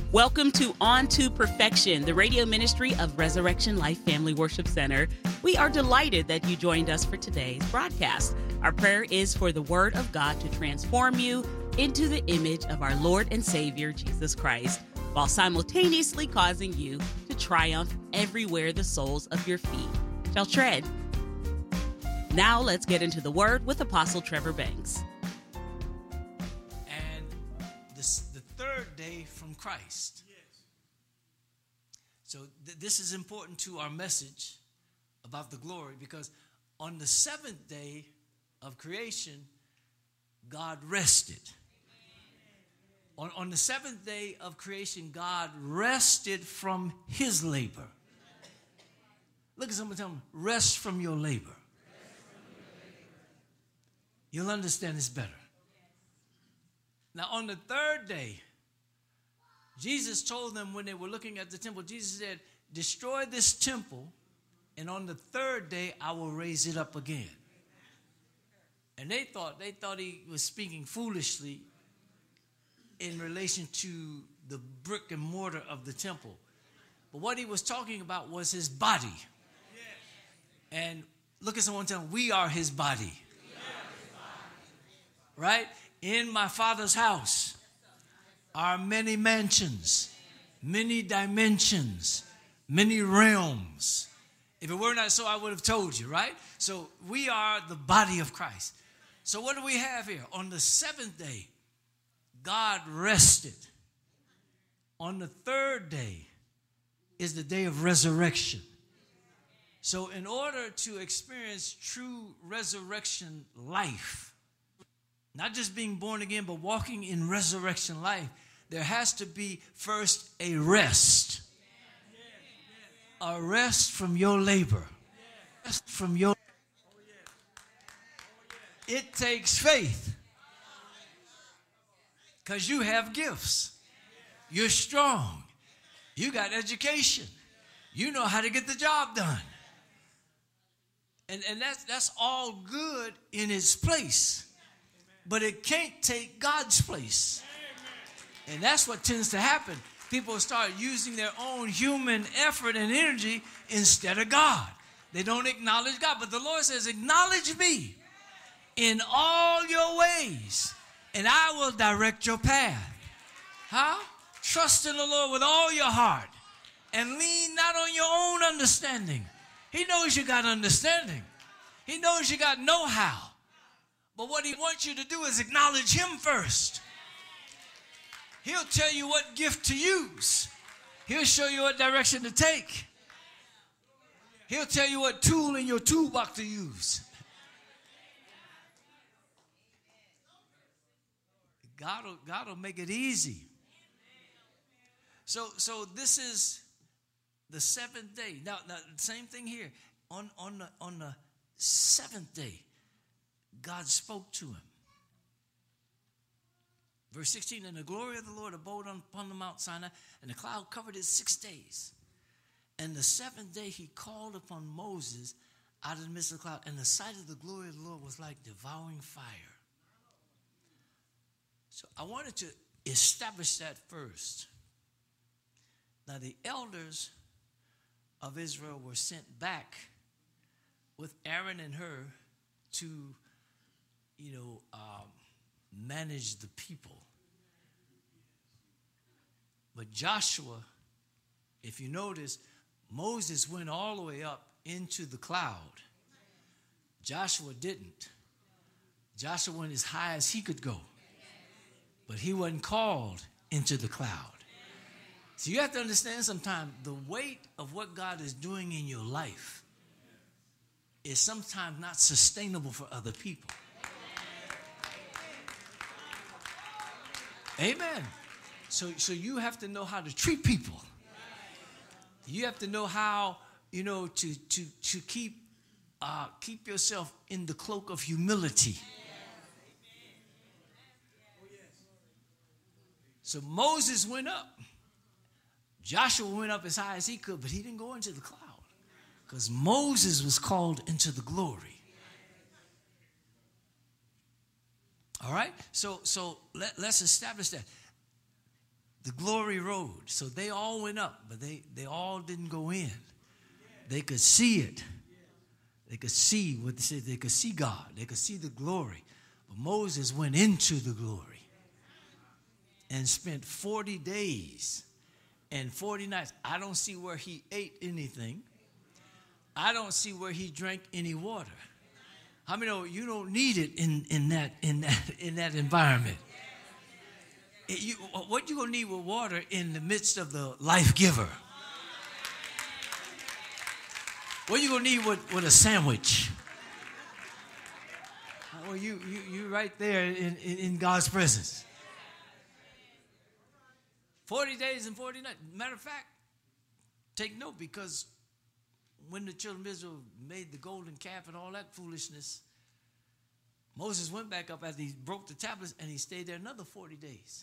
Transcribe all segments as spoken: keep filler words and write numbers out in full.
Welcome to On to Perfection, the radio ministry of Resurrection Life Family Worship Center. We are delighted that you joined us for today's broadcast. Our prayer is for the Word of God to transform you into the image of our Lord and Savior, Jesus Christ, while simultaneously causing you to triumph everywhere the soles of your feet shall tread. Now let's get into the Word with Apostle Trevor Banks. And this, the third day from Christ. Yes. So th- this is important to our message about the glory, because on the seventh day of creation, God rested. On, on the seventh day of creation, God rested from his labor. Look at someone, tell them, rest from your labor. You'll understand this better. Now, on the third day, Jesus told them when they were looking at the temple, Jesus said, destroy this temple, and on the third day, I will raise it up again. And they thought, they thought he was speaking foolishly in relation to the brick and mortar of the temple. But what he was talking about was his body. And look at someone, tell them, we are his body. Right? In my Father's house are many mansions, many dimensions, many realms. If it were not so, I would have told you, right? So we are the body of Christ. So what do we have here? On the seventh day, God rested. On the third day is the day of resurrection. So in order to experience true resurrection life, not just being born again, but walking in resurrection life, there has to be first a rest. A rest from your labor. Rest from your... It takes faith. Because you have gifts. You're strong. You got education. You know how to get the job done. And, and that's, that's all good in its place. But it can't take God's place. And that's what tends to happen. People start using their own human effort and energy instead of God. They don't acknowledge God. But the Lord says, acknowledge me in all your ways, and I will direct your path. Huh? Trust in the Lord with all your heart, and lean not on your own understanding. He knows you got understanding. He knows you got know-how. But what he wants you to do is acknowledge him first. He'll tell you what gift to use. He'll show you what direction to take. He'll tell you what tool in your toolbox to use. God will, God will make it easy. So, so this is the seventh day. Now, now same thing here. On, on, the, on the seventh day, God spoke to him. Verse sixteen, and the glory of the Lord abode upon the Mount Sinai, and the cloud covered it six days. And the seventh day he called upon Moses out of the midst of the cloud, and the sight of the glory of the Lord was like devouring fire. So I wanted to establish that first. Now the elders of Israel were sent back with Aaron and Hur to, you know, um, manage the people. But Joshua, if you notice, Moses went all the way up into the cloud. Joshua didn't. Joshua went as high as he could go. But he wasn't called into the cloud. So you have to understand sometimes the weight of what God is doing in your life is sometimes not sustainable for other people. Amen. So, so you have to know how to treat people. You have to know how, you know, to to to keep uh, keep yourself in the cloak of humility. So Moses went up. Joshua went up as high as he could, but he didn't go into the cloud because Moses was called into the glory. All right? So, so let, let's establish that. the glory road. So they all went up, but they, they all didn't go in. They could see it. They could see what they said. They could see God. They could see the glory. But Moses went into the glory and spent forty days and forty nights. I don't see where he ate anything. I don't see where he drank any water. How many know you don't need it in, in that in that in that environment? It, you, what you gonna need with water in the midst of the life giver? What you gonna need with, with a sandwich? Well, you you you right there in, in, in God's presence. Forty days and forty nights. Matter of fact, take note, because when the children of Israel made the golden calf and all that foolishness, Moses went back up after he broke the tablets, and he stayed there another forty days.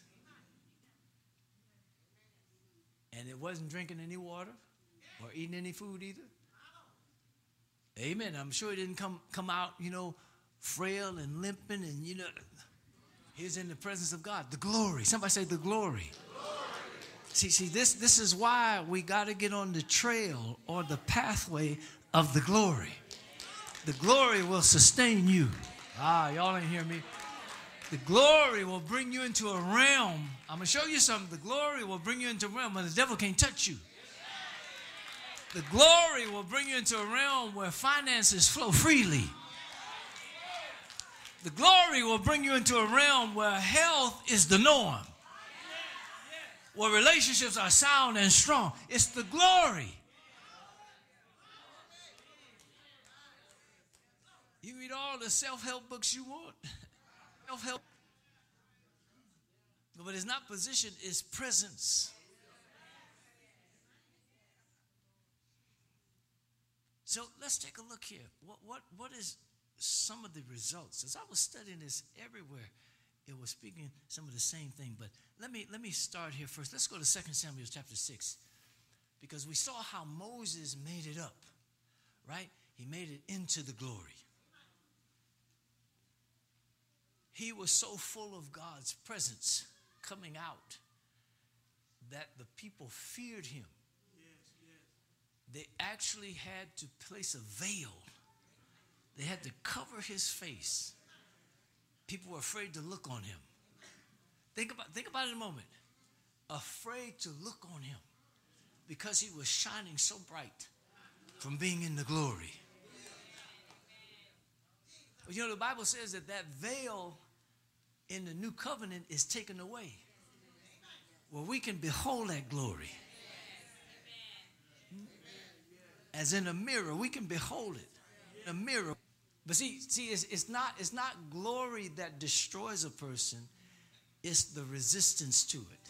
And it wasn't drinking any water or eating any food either. Amen. I'm sure he didn't come, come out, you know, frail and limping, and, you know, he's in the presence of God. The glory. Somebody say the glory. See, see, this, this is why we got to get on the trail or the pathway of the glory. The glory will sustain you. Ah, y'all ain't hear me. The glory will bring you into a realm. I'm going to show you something. The glory will bring you into a realm where the devil can't touch you. The glory will bring you into a realm where finances flow freely. The glory will bring you into a realm where health is the norm. Where relationships are sound and strong. It's the glory. You read all the self-help books you want. Self-help. But it's not position, it's presence. So let's take a look here. What, what, what is some of the results? As I was studying this everywhere, it was speaking some of the same thing. But let me, let me start here first. Let's go to Second Samuel chapter six. Because we saw how Moses made it up, right? He made it into the glory. He was so full of God's presence coming out that the people feared him. They actually had to place a veil. They had to cover his face. People were afraid to look on him. Think about, think about it a moment. Afraid to look on him because he was shining so bright from being in the glory. But you know, the Bible says that that veil in the new covenant is taken away, where we can behold that glory. As in a mirror, we can behold it in a mirror. But see, see, it's, it's not it's not glory that destroys a person. It's the resistance to it.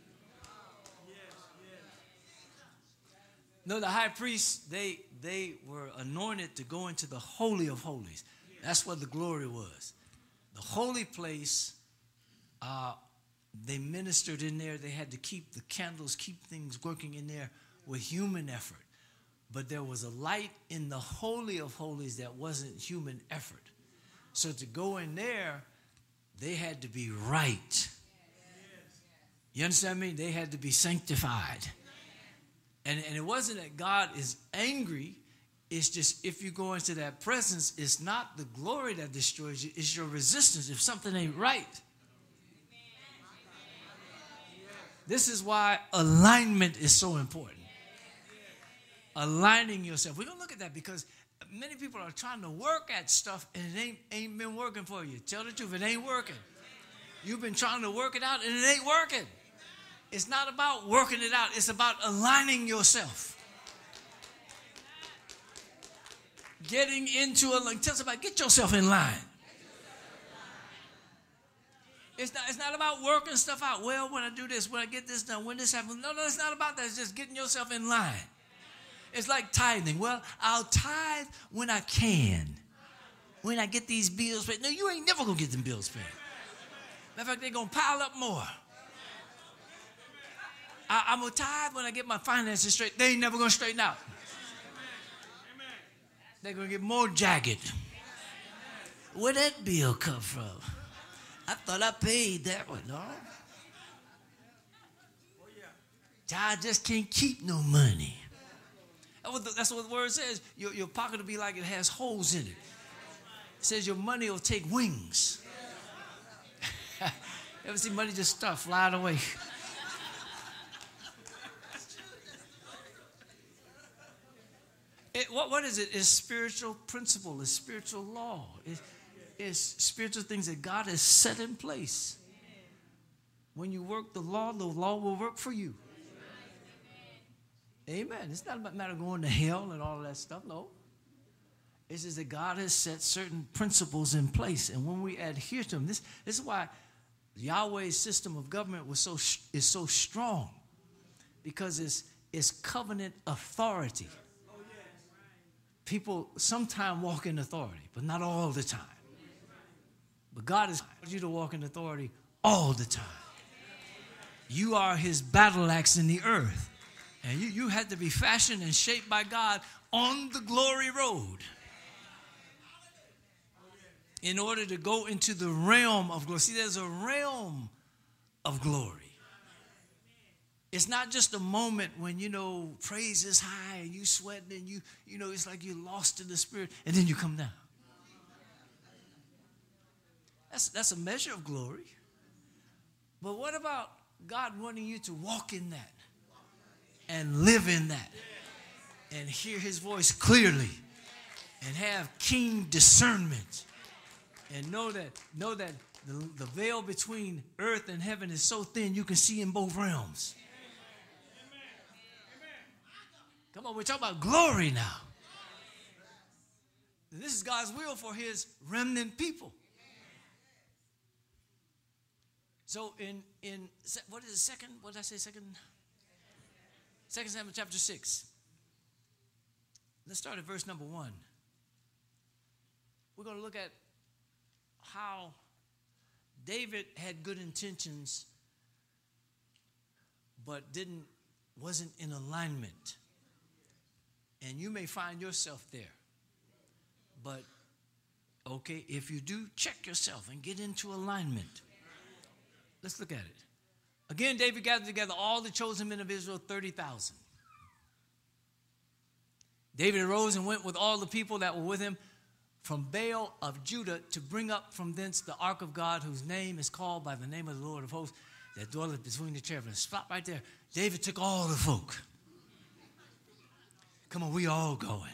No, the high priests, they they were anointed to go into the Holy of Holies. That's what the glory was. The holy place, uh, they ministered in there. They had to keep the candles, keep things working in there with human effort. But there was a light in the Holy of Holies that wasn't human effort. So to go in there, they had to be right. You understand me? They had to be sanctified. And, and it wasn't that God is angry. It's just if you go into that presence, it's not the glory that destroys you. It's your resistance if something ain't right. This is why alignment is so important. Aligning yourself. We're going to look at that because many people are trying to work at stuff and it ain't, ain't been working for you. Tell the truth, it ain't working. You've been trying to work it out and it ain't working. It's not about working it out. It's about aligning yourself. Getting into a line. Tell somebody, get yourself in line. It's not, it's not about working stuff out. Well, when I do this, when I get this done, when this happens. No, no, it's not about that. It's just getting yourself in line. It's like tithing. Well, I'll tithe when I can. When I get these bills paid. No, you ain't never going to get them bills paid. Matter of fact, they're going to pile up more. I, I'm going to tithe when I get my finances straight. They ain't never going to straighten out. They're going to get more jagged. Where'd that bill come from? I thought I paid that one. No. I just can't keep no money. That's what the word says. Your, your pocket will be like it has holes in it. It says your money will take wings. Ever see money just start flying away? It, what, what is it? It's spiritual principle. It's spiritual law. It, it's spiritual things that God has set in place. When you work the law, the law will work for you. Amen. It's not a matter of going to hell and all of that stuff. No. It's just that God has set certain principles in place. And when we adhere to them, this, this is why Yahweh's system of government was so is so strong. Because it's, it's covenant authority. People sometimes walk in authority, but not all the time. But God has called you to walk in authority all the time. You are his battle axe in the earth. And you, you had to be fashioned and shaped by God on the glory road in order to go into the realm of glory. See, there's a realm of glory. It's not just a moment when, you know, praise is high and you sweating and you, you know, it's like you're lost in the spirit and then you come down. That's, that's a measure of glory. But what about God wanting you to walk in that and live in that and hear his voice clearly and have keen discernment and know that, know that the, the veil between earth and heaven is so thin you can see in both realms. Come on, we're talking about glory now. This is God's will for his remnant people. So in, in what is it, second, what did I say, second? Second Samuel chapter six. Let's start at verse number one. We're going to look at how David had good intentions, but didn't, wasn't in alignment. And you may find yourself there. But, okay, if you do, check yourself and get into alignment. Let's look at it. Again, David gathered together all the chosen men of Israel, thirty thousand. David arose and went with all the people that were with him from Baal of Judah to bring up from thence the ark of God, whose name is called by the name of the Lord of hosts, that dwelleth between the cherubims. Stop right there. David took all the folk. Come on, we all going.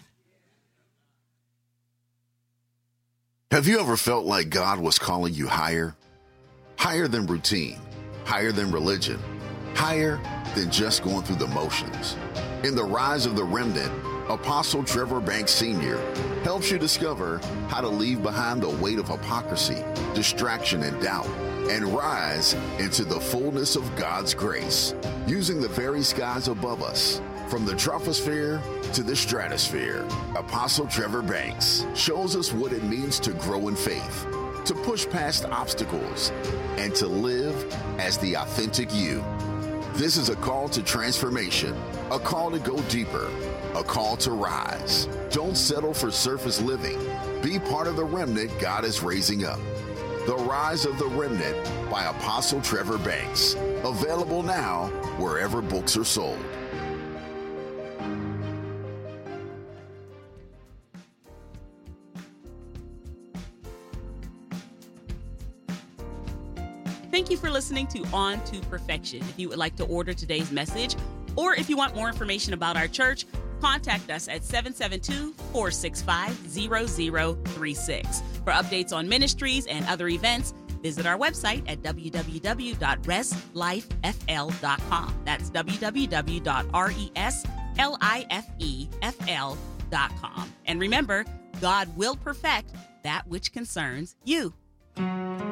Have you ever felt like God was calling you higher? Higher than routine, higher than religion, higher than just going through the motions. In The Rise of the Remnant, Apostle Trevor Banks Senior helps you discover how to leave behind the weight of hypocrisy, distraction, and doubt, and rise into the fullness of God's grace, using the very skies above us. From the troposphere to the stratosphere, Apostle Trevor Banks shows us what it means to grow in faith, to push past obstacles, and to live as the authentic you. This is a call to transformation, a call to go deeper, a call to rise. Don't settle for surface living. Be part of the remnant God is raising up. The Rise of the Remnant by Apostle Trevor Banks. Available now wherever books are sold. Thank you for listening to On to Perfection. If you would like to order today's message, or if you want more information about our church, contact us at seven seven two, four six five, zero zero three six. For updates on ministries and other events, visit our website at w w w dot res life f l dot com. That's w w w dot res life f l dot com. And remember, God will perfect that which concerns you.